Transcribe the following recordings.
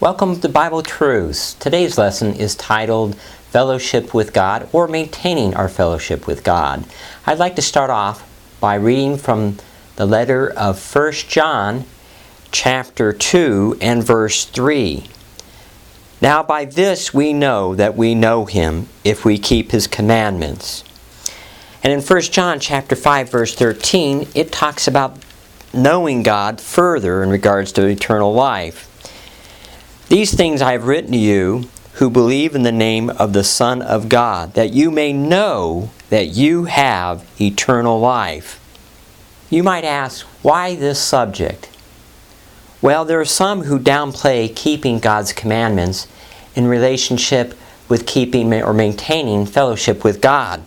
Welcome to Bible Truths. Today's lesson is titled Fellowship with God, or Maintaining Our Fellowship with God. I'd like to start off by reading from the letter of 1 John chapter 2 and verse 3. Now by this we know that we know Him, if we keep His commandments. And in 1 John chapter 5 verse 13, it talks about knowing God further in regards to eternal life. These things I have written to you who believe in the name of the Son of God, that you may know that you have eternal life. You might ask, why this subject? Well, there are some who downplay keeping God's commandments in relationship with keeping or maintaining fellowship with God.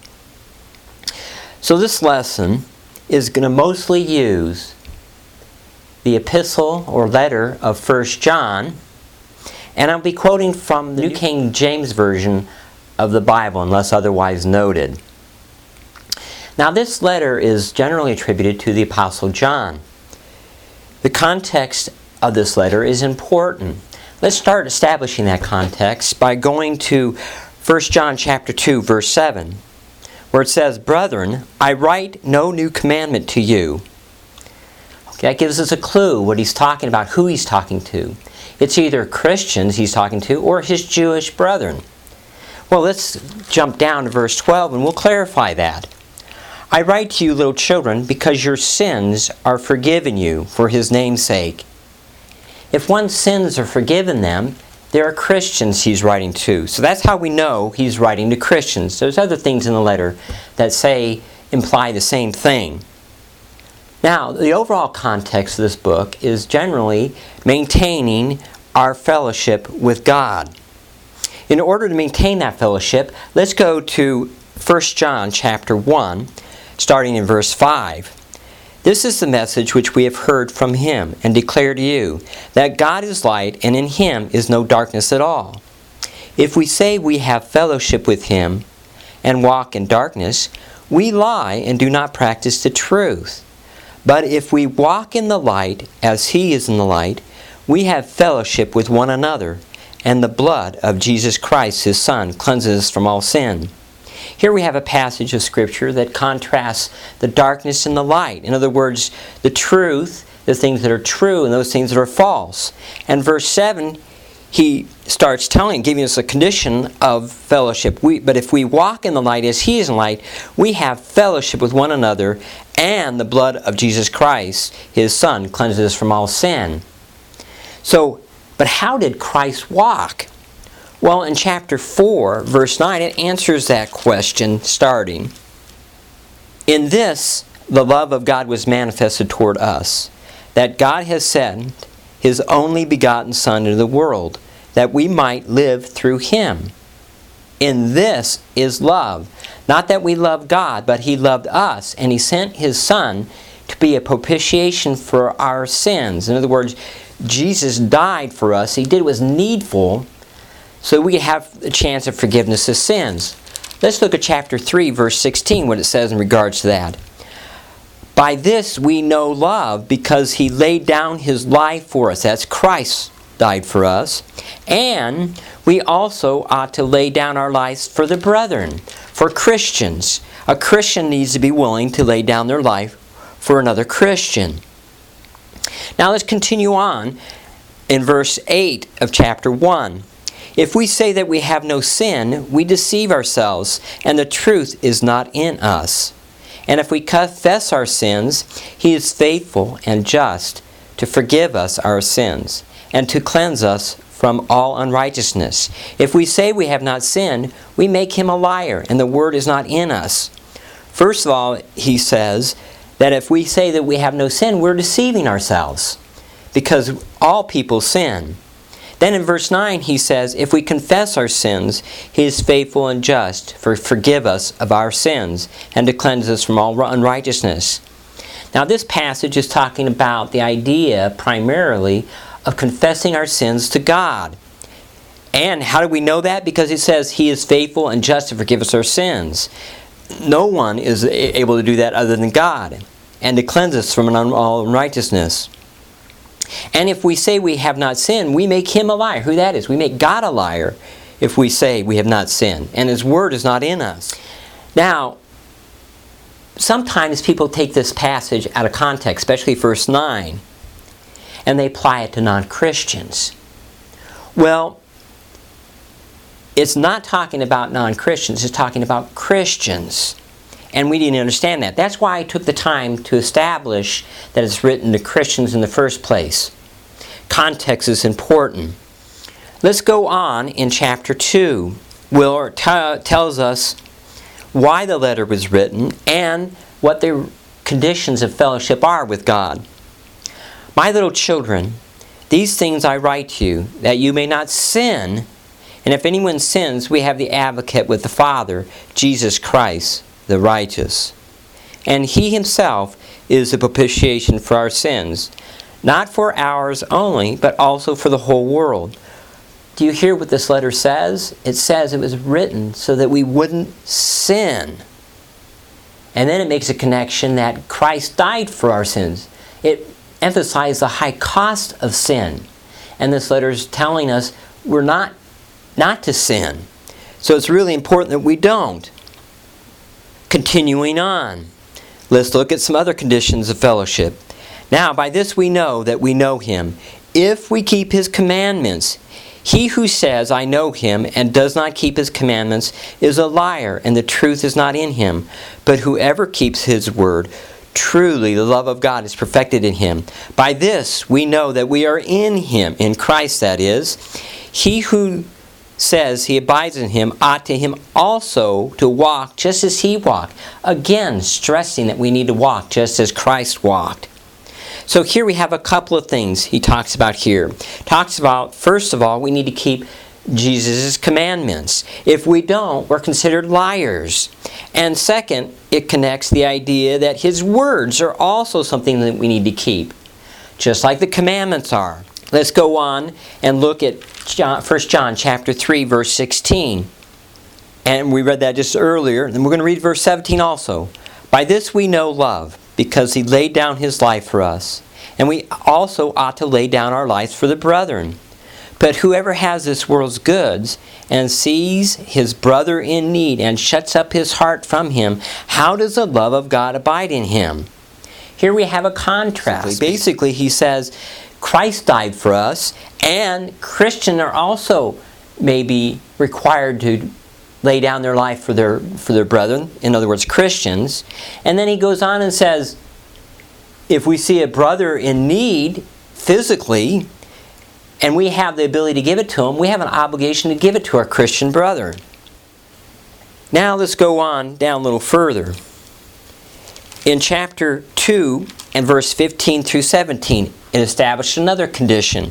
So this lesson is going to mostly use the epistle or letter of 1 John, and I'll be quoting from the New King James Version of the Bible, unless otherwise noted. Now, this letter is generally attributed to the Apostle John. The context of this letter is important. Let's start establishing that context by going to 1 John chapter 2, verse 7, where it says, "Brethren, I write no new commandment to you." Okay, that gives us a clue what he's talking about, who he's talking to. It's either Christians he's talking to or his Jewish brethren. Well, let's jump down to verse 12 and we'll clarify that. "I write to you, little children, because your sins are forgiven you for His name's sake." If one's sins are forgiven them, they are Christians he's writing to. So that's how we know he's writing to Christians. There's other things in the letter that imply the same thing. Now, the overall context of this book is generally maintaining our fellowship with God. In order to maintain that fellowship, let's go to 1 John chapter 1, starting in verse 5. "This is the message which we have heard from Him and declare to you, that God is light, and in Him is no darkness at all. If we say we have fellowship with Him and walk in darkness, we lie and do not practice the truth. But if we walk in the light, as He is in the light, we have fellowship with one another, and the blood of Jesus Christ, His Son, cleanses us from all sin." Here we have a passage of Scripture that contrasts the darkness and the light. In other words, the truth, the things that are true, and those things that are false. And verse 7, he starts giving us a condition of fellowship. But if we walk in the light as He is in the light, we have fellowship with one another, and the blood of Jesus Christ, His Son, cleanses us from all sin. But how did Christ walk? Well, in chapter 4, verse 9, it answers that question starting. "In this, the love of God was manifested toward us, that God has sent His only begotten Son into the world, that we might live through Him. In this is love. Not that we love God, but He loved us, and He sent His Son to be a propitiation for our sins." In other words, Jesus died for us. He did what was needful so we have a chance of forgiveness of sins. Let's look at chapter 3, verse 16, what it says in regards to that. "By this we know love, because He laid down His life for us." That's Christ died for us. "And we also ought to lay down our lives for the brethren," for Christians. A Christian needs to be willing to lay down their life for another Christian. Now let's continue on in verse 8 of chapter 1. "If we say that we have no sin, we deceive ourselves, and the truth is not in us. And if we confess our sins, He is faithful and just to forgive us our sins and to cleanse us from all unrighteousness. If we say we have not sinned, we make Him a liar, and the word is not in us." First of all, he says that if we say that we have no sin, we're deceiving ourselves, because all people sin. Then in verse 9 he says, "If we confess our sins, He is faithful and just to forgive us of our sins and to cleanse us from all unrighteousness." Now this passage is talking about the idea primarily of confessing our sins to God. And how do we know that? Because it says He is faithful and just to forgive us our sins. No one is able to do that other than God, and to cleanse us from all unrighteousness. And if we say we have not sinned, we make him a liar. Who that is? We make God a liar if we say we have not sinned, and his word is not in us. Now, sometimes people take this passage out of context, especially verse 9, and they apply it to non-Christians. Well, it's not talking about non-Christians, it's talking about Christians. And we didn't understand that. That's why I took the time to establish that it's written to Christians in the first place. Context is important. Let's go on in chapter 2. Will tells us why the letter was written and what the conditions of fellowship are with God. My little children, these things I write to you, that you may not sin. And if anyone sins, we have the advocate with the Father, Jesus Christ, the righteous. And he himself is the propitiation for our sins, not for ours only, but also for the whole world. Do you hear what this letter says? It says it was written so that we wouldn't sin. And then it makes a connection that Christ died for our sins. It emphasizes the high cost of sin. And this letter is telling us we're not to sin. So it's really important that we don't. Continuing on, let's look at some other conditions of fellowship. Now, by this we know that we know him, if we keep his commandments. He who says, I know him, and does not keep his commandments, is a liar, and the truth is not in him. But whoever keeps his word, truly the love of God is perfected in him. By this we know that we are in him, in Christ that is. He who says he abides in him ought to him also to walk just as he walked. Again, stressing that we need to walk just as Christ walked. So here we have a couple of things he talks about here. Talks about, first of all, we need to keep Jesus' commandments. If we don't, we're considered liars. And second, it connects the idea that his words are also something that we need to keep, just like the commandments are. Let's go on and look at 1 John chapter 3, verse 16. And we read that just earlier. And we're going to read verse 17 also. By this we know love, because he laid down his life for us. And we also ought to lay down our lives for the brethren. But whoever has this world's goods and sees his brother in need and shuts up his heart from him, how does the love of God abide in him? Here we have a contrast. Basically, he says, Christ died for us, and Christians are also maybe required to lay down their life for their brethren, in other words, Christians. And then he goes on and says, if we see a brother in need physically, and we have the ability to give it to him, we have an obligation to give it to our Christian brother. Now let's go on down a little further. In chapter 2 and verse 15 through 17, it established another condition.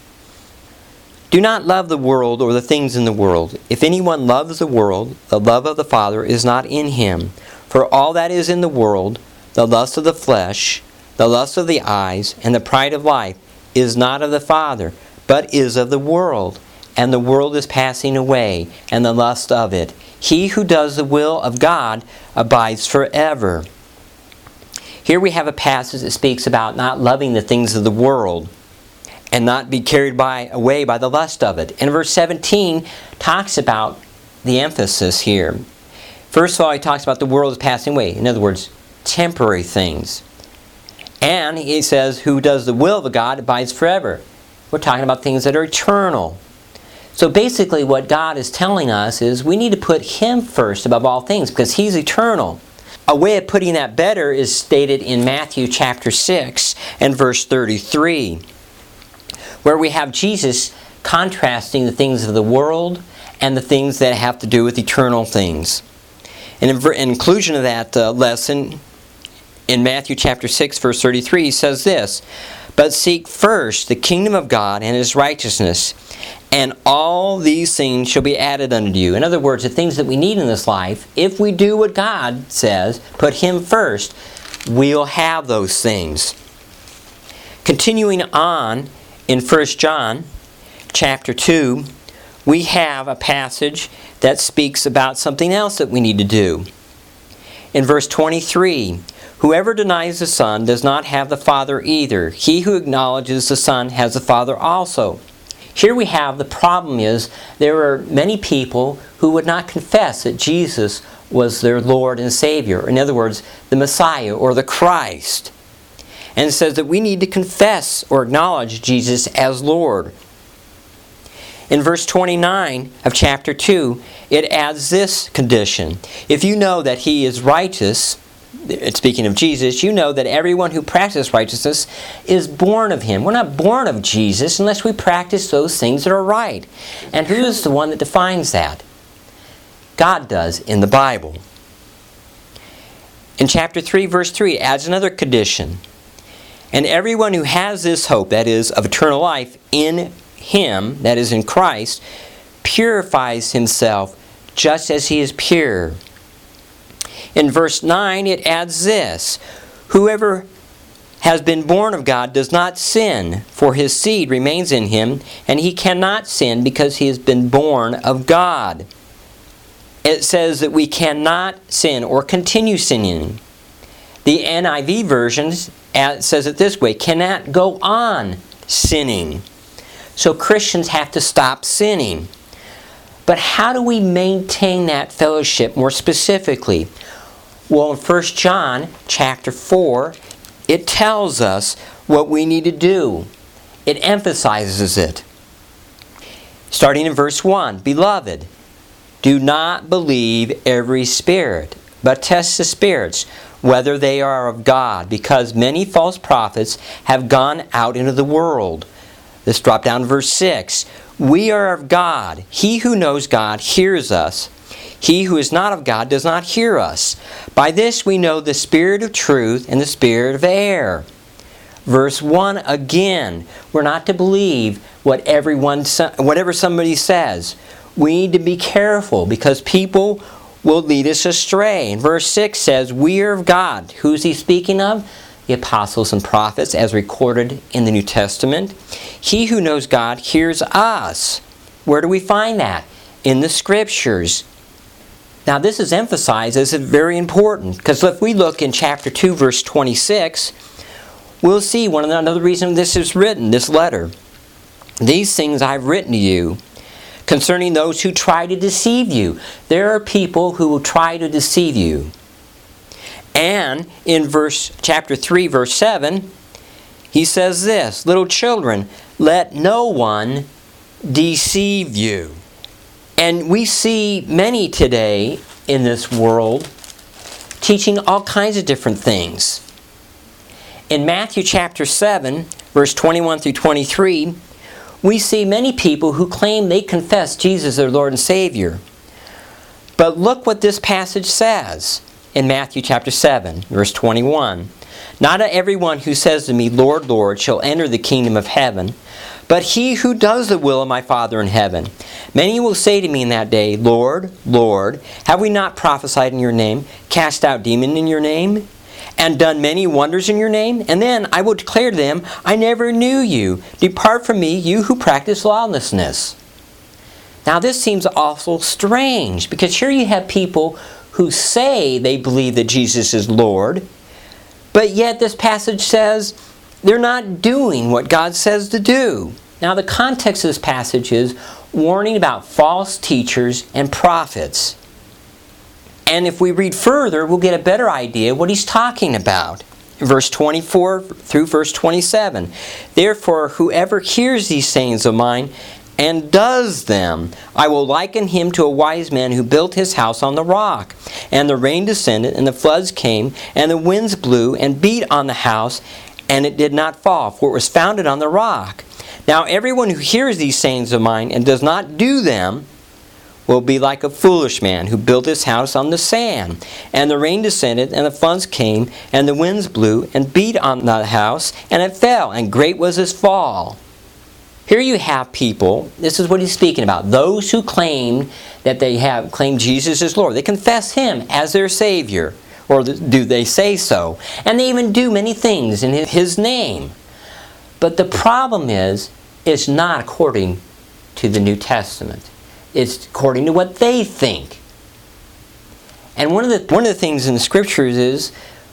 Do not love the world or the things in the world. If anyone loves the world, the love of the Father is not in him. For all that is in the world, the lust of the flesh, the lust of the eyes, and the pride of life, is not of the Father, but is of the world. And the world is passing away, and the lust of it. He who does the will of God abides forever. Here we have a passage that speaks about not loving the things of the world and not be carried away by the lust of it. And verse 17 talks about the emphasis here. First of all, he talks about the world is passing away. In other words, temporary things. And he says, who does the will of God abides forever. We're talking about things that are eternal. So basically what God is telling us is we need to put him first above all things because he's eternal. A way of putting that better is stated in Matthew chapter 6 and verse 33, where we have Jesus contrasting the things of the world and the things that have to do with eternal things. And in conclusion of that lesson, in Matthew chapter 6 verse 33, he says this, but seek first the kingdom of God and his righteousness, and all these things shall be added unto you. In other words, the things that we need in this life, if we do what God says, put him first, we'll have those things. Continuing on in 1 John chapter 2, we have a passage that speaks about something else that we need to do. In verse 23, Whoever denies the Son does not have the Father either. He who acknowledges the Son has the Father also. Here we have the problem is there are many people who would not confess that Jesus was their Lord and Savior. In other words, the Messiah or the Christ. And it says that we need to confess or acknowledge Jesus as Lord. In verse 29 of chapter 2, it adds this condition. If you know that He is righteous, speaking of Jesus, you know that everyone who practices righteousness is born of Him. We're not born of Jesus unless we practice those things that are right. And who is the one that defines that? God does in the Bible. In chapter 3, verse 3, it adds another condition. And everyone who has this hope, that is, of eternal life in Him, that is, in Christ, purifies himself just as He is pure. In verse 9, it adds this. Whoever has been born of God does not sin, for his seed remains in him, and he cannot sin because he has been born of God. It says that we cannot sin or continue sinning. The NIV version says it this way, cannot go on sinning. So Christians have to stop sinning. But how do we maintain that fellowship more specifically? Well, in 1 John chapter 4, it tells us what we need to do. It emphasizes it. Starting in verse 1, Beloved, do not believe every spirit, but test the spirits, whether they are of God, because many false prophets have gone out into the world. Let's drop down to verse 6. We are of God. He who knows God hears us. He who is not of God does not hear us. By this we know the spirit of truth and the spirit of error. Verse 1 again. We're not to believe whatever somebody says. We need to be careful because people will lead us astray. And verse 6 says, We are of God. Who's he speaking of? The apostles and prophets as recorded in the New Testament. He who knows God hears us. Where do we find that? In the Scriptures. Now this is emphasized as very important because if we look in chapter 2 verse 26, we'll see another reason this is written, this letter. These things I've written to you concerning those who try to deceive you. There are people who will try to deceive you. And in chapter 3, verse 7, he says this, Little children, let no one deceive you. And we see many today in this world teaching all kinds of different things. In Matthew chapter 7, verse 21 through 23, we see many people who claim they confess Jesus as their Lord and Savior. But look what this passage says in Matthew chapter 7, verse 21. Not everyone who says to me, Lord, Lord, shall enter the kingdom of heaven, but he who does the will of my Father in heaven. Many will say to me in that day, Lord, Lord, have we not prophesied in your name, cast out demons in your name, and done many wonders in your name? And then I will declare to them, I never knew you. Depart from me, you who practice lawlessness. Now this seems awful strange, because here you have people who say they believe that Jesus is Lord, but yet this passage says they're not doing what God says to do. Now the context of this passage is warning about false teachers and prophets. And if we read further, we'll get a better idea what he's talking about. Verse 24 through verse 27. Therefore, whoever hears these sayings of mine and does them, I will liken him to a wise man who built his house on the rock. And the rain descended, and the floods came, and the winds blew and beat on the house, and it did not fall, for it was founded on the rock. Now everyone who hears these sayings of mine and does not do them will be like a foolish man who built his house on the sand. And the rain descended, and the floods came, and the winds blew and beat on the house, and it fell, and great was its fall. Here you have people, this is what he's speaking about, those who claim that they have claimed Jesus as Lord. They confess Him as their Savior, or do they say so? And they even do many things in His name. But the problem is, it's not according to the New Testament. It's according to what they think. And one of the things in the Scriptures is,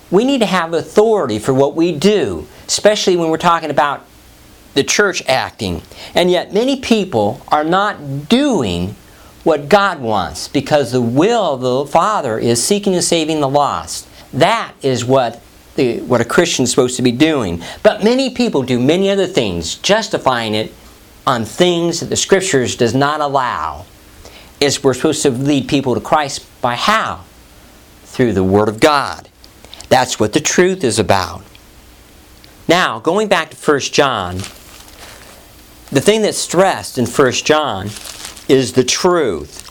we need to have authority for what we do, especially when we're talking about the church acting. And yet many people are not doing what God wants because the will of the Father is seeking and saving the lost. That is what a Christian is supposed to be doing. But many people do many other things, justifying it on things that the Scriptures does not allow. We're supposed to lead people to Christ by how? Through the Word of God. That's what the truth is about. Now, going back to 1 John, the thing that's stressed in 1 John is the truth.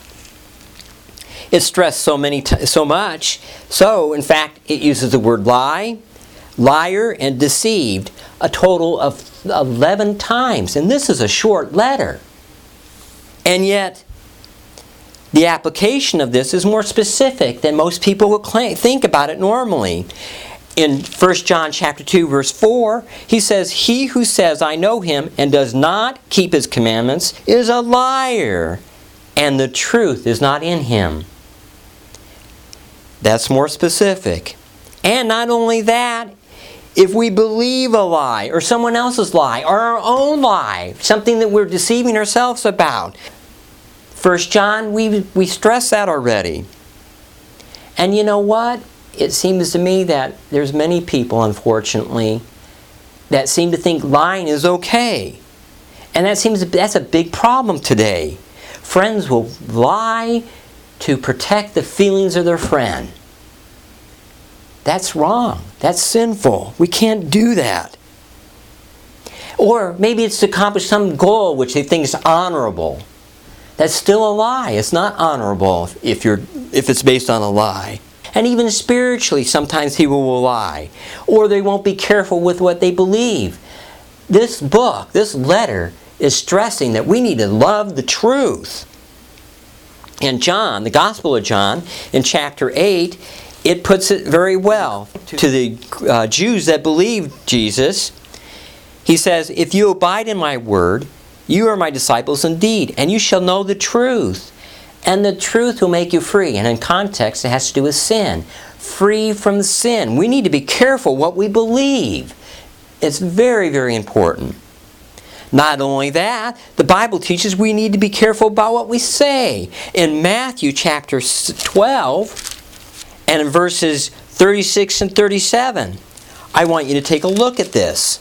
It's stressed so much, so in fact it uses the word lie, liar, and deceived a total of 11 times. And this is a short letter. And yet, the application of this is more specific than most people will think about it normally. In 1 John chapter 2, verse 4, he says, "He who says, 'I know him,' and does not keep his commandments is a liar, and the truth is not in him." That's more specific. And not only that, if we believe a lie, or someone else's lie, or our own lie, something that we're deceiving ourselves about, 1 John, we stress that already. And you know what? It seems to me that there's many people, unfortunately, that seem to think lying is okay. And that's a big problem today. Friends will lie to protect the feelings of their friend. That's wrong. That's sinful. We can't do that. Or maybe it's to accomplish some goal which they think is honorable. That's still a lie. It's not honorable if it's based on a lie. And even spiritually, sometimes people will lie. Or they won't be careful with what they believe. This book, this letter, is stressing that we need to love the truth. And John, the Gospel of John, in chapter 8, it puts it very well to the Jews that believed Jesus. He says, "If you abide in my word, you are my disciples indeed, and you shall know the truth. And the truth will make you free." And in context, it has to do with sin. Free from sin. We need to be careful what we believe. It's very, very important. Not only that, the Bible teaches we need to be careful about what we say. In Matthew chapter 12, and in verses 36 and 37, I want you to take a look at this.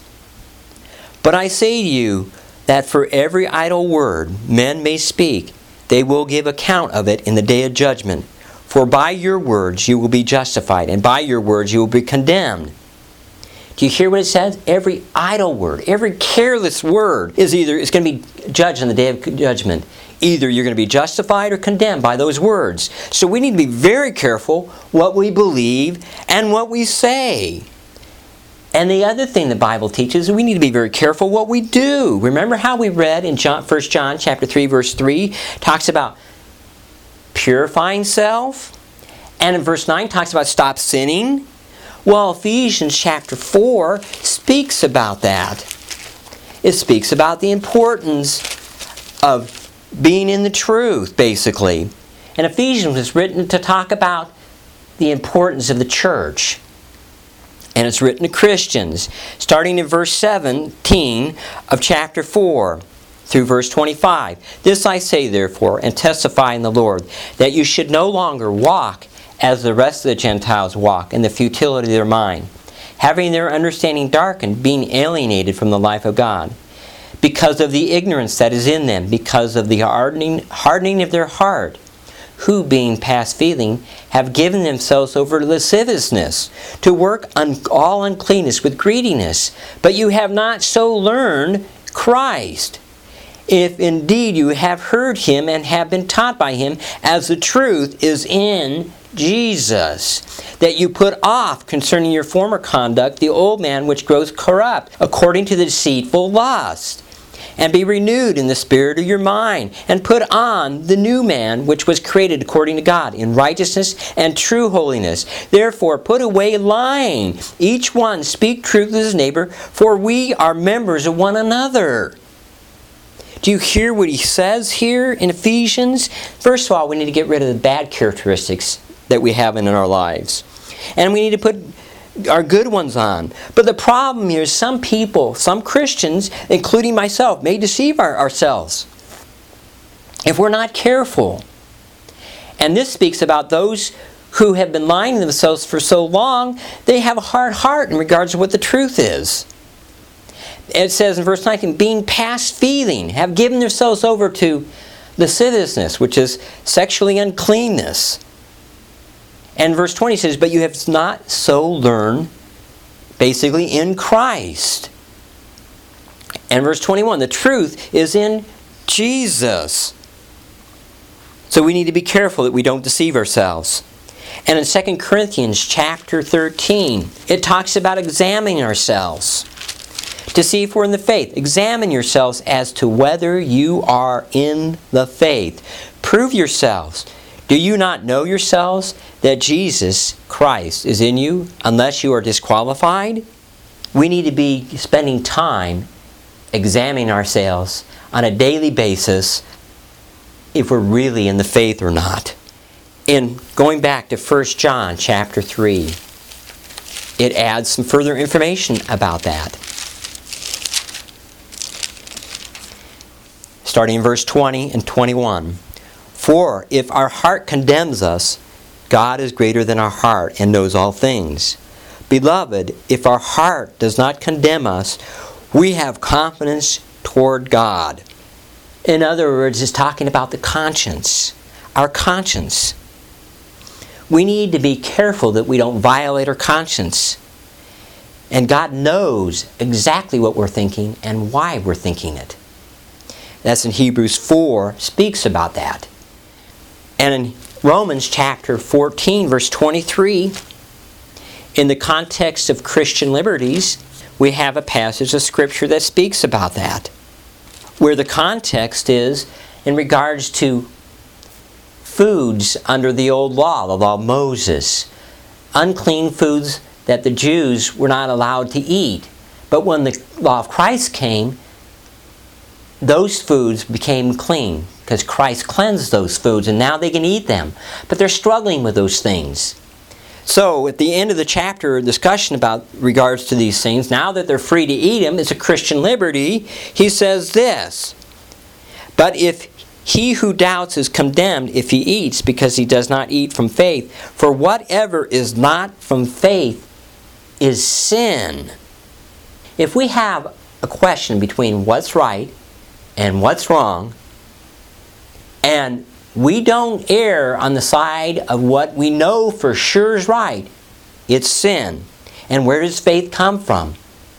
"But I say to you that for every idle word men may speak, they will give account of it in the day of judgment. For by your words you will be justified, and by your words you will be condemned." Do you hear what it says? Every idle word, every careless word is going to be judged on the day of judgment. Either you're going to be justified or condemned by those words. So we need to be very careful what we believe and what we say. And the other thing the Bible teaches, we need to be very careful what we do. Remember how we read in 1 John chapter 3, verse 3, talks about purifying self. And in verse 9 talks about stop sinning. Well, Ephesians chapter 4 speaks about that. It speaks about the importance of being in the truth, basically. And Ephesians was written to talk about the importance of the church. And it's written to Christians, starting in verse 17 of chapter 4 through verse 25. "This I say, therefore, and testify in the Lord, that you should no longer walk as the rest of the Gentiles walk in the futility of their mind, having their understanding darkened, being alienated from the life of God, because of the ignorance that is in them, because of the hardening of their heart, who, being past feeling, have given themselves over to lasciviousness, to work on all uncleanness with greediness. But you have not so learned Christ, if indeed you have heard him and have been taught by him, as the truth is in Jesus, that you put off concerning your former conduct the old man which grows corrupt, according to the deceitful lust, and be renewed in the spirit of your mind, and put on the new man which was created according to God, in righteousness and true holiness. Therefore put away lying. Each one speak truth to his neighbor, for we are members of one another." Do you hear what he says here in Ephesians? First of all, we need to get rid of the bad characteristics that we have in our lives. And we need to put our good ones on. But the problem here is some people, some Christians, including myself, may deceive ourselves if we're not careful. And this speaks about those who have been lying to themselves for so long, they have a hard heart in regards to what the truth is. It says in verse 19, being past feeling, have given themselves over to lasciviousness, which is sexually uncleanness. And verse 20 says, but you have not so learned, basically, in Christ. And verse 21, the truth is in Jesus. So we need to be careful that we don't deceive ourselves. And in 2 Corinthians chapter 13, it talks about examining ourselves to see if we're in the faith. Examine yourselves as to whether you are in the faith. Prove yourselves. Do you not know yourselves that Jesus Christ is in you unless you are disqualified? We need to be spending time examining ourselves on a daily basis if we're really in the faith or not. In going back to 1 John chapter 3, it adds some further information about that. Starting in verse 20 and 21. For if our heart condemns us, God is greater than our heart and knows all things. Beloved, if our heart does not condemn us, we have confidence toward God. In other words, it's talking about the conscience, our conscience. We need to be careful that we don't violate our conscience. And God knows exactly what we're thinking and why we're thinking it. That's in Hebrews 4, speaks about that. And in Romans chapter 14, verse 23, in the context of Christian liberties, we have a passage of Scripture that speaks about that, where the context is in regards to foods under the old law, the law of Moses, unclean foods that the Jews were not allowed to eat. But when the law of Christ came, those foods became clean because Christ cleansed those foods and now they can eat them. But they're struggling with those things. So at the end of the chapter, discussion about regards to these things, now that they're free to eat them, it's a Christian liberty, he says this, but if he who doubts is condemned if he eats because he does not eat from faith, for whatever is not from faith is sin. If we have a question between what's right and what's wrong, and we don't err on the side of what we know for sure is right, it's sin. And where does faith come from?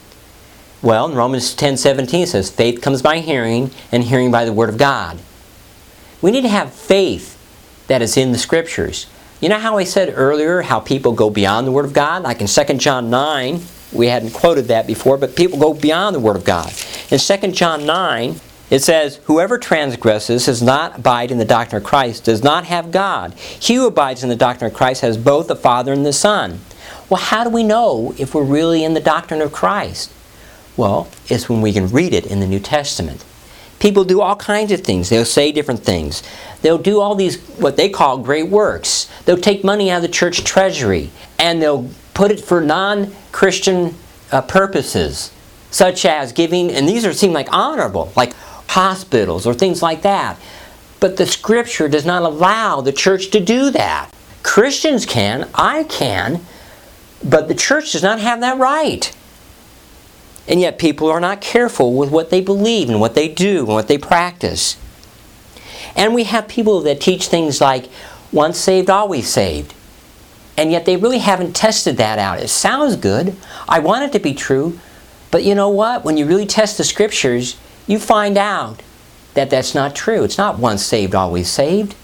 Well, in Romans 10:17 it says, faith comes by hearing, and hearing by the Word of God. We need to have faith that is in the Scriptures. You know how I said earlier how people go beyond the Word of God? Like in 2 John 9, we hadn't quoted that before, but people go beyond the Word of God. In 2 John 9, it says, whoever transgresses, does not abide in the doctrine of Christ, does not have God. He who abides in the doctrine of Christ has both the Father and the Son. Well, how do we know if we're really in the doctrine of Christ? Well, it's when we can read it in the New Testament. People do all kinds of things. They'll say different things. They'll do all these, what they call great works. They'll take money out of the church treasury and they'll put it for non-Christian purposes, such as giving, and these seem like honorable, like hospitals or things like that. But the Scripture does not allow the church to do that. Christians can, I can, but the church does not have that right. And yet people are not careful with what they believe and what they do and what they practice. And we have people that teach things like, once saved, always saved. And yet they really haven't tested that out. It sounds good. I want it to be true. But you know what? When you really test the Scriptures, you find out that that's not true. It's not once saved, always saved.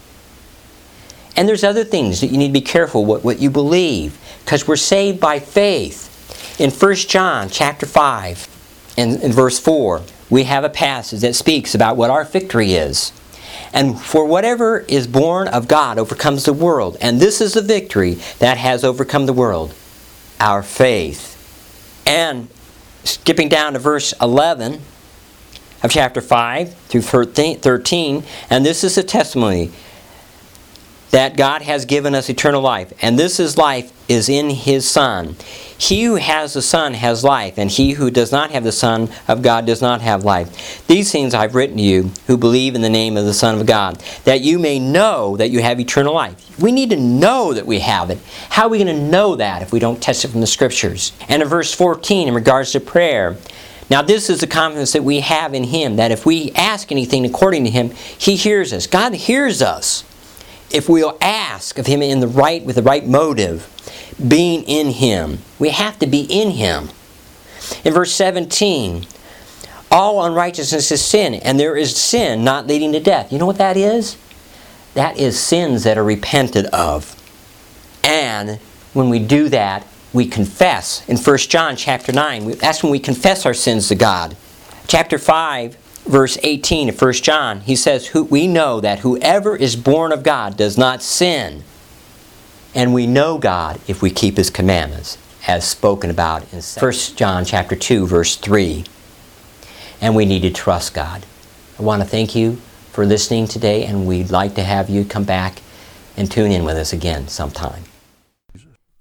And there's other things that you need to be careful what you believe, because we're saved by faith. In 1 John chapter 5 and in verse 4, we have a passage that speaks about what our victory is. And for whatever is born of God overcomes the world. And this is the victory that has overcome the world, our faith. And skipping down to verse 11 of chapter 5 through 13, and this is the testimony that God has given us eternal life, and this is life is in His Son. He who has the Son has life, and he who does not have the Son of God does not have life. These things I've written to you who believe in the name of the Son of God, that you may know that you have eternal life. We need to know that we have it. How are we going to know that if we don't test it from the Scriptures? And in verse 14, in regards to prayer, now this is the confidence that we have in Him, that if we ask anything according to Him, He hears us. God hears us if we'll ask of Him with the right motive, being in Him. We have to be in Him. In verse 17, all unrighteousness is sin, and there is sin not leading to death. You know what that is? That is sins that are repented of. And when we do that, we confess. In 1 John chapter 9, that's when we confess our sins to God. Chapter 5, verse 18 of 1 John, he says, we know that whoever is born of God does not sin. And we know God if we keep His commandments, as spoken about in 1 John chapter 2, verse 3. And we need to trust God. I want to thank you for listening today, and we'd like to have you come back and tune in with us again sometime.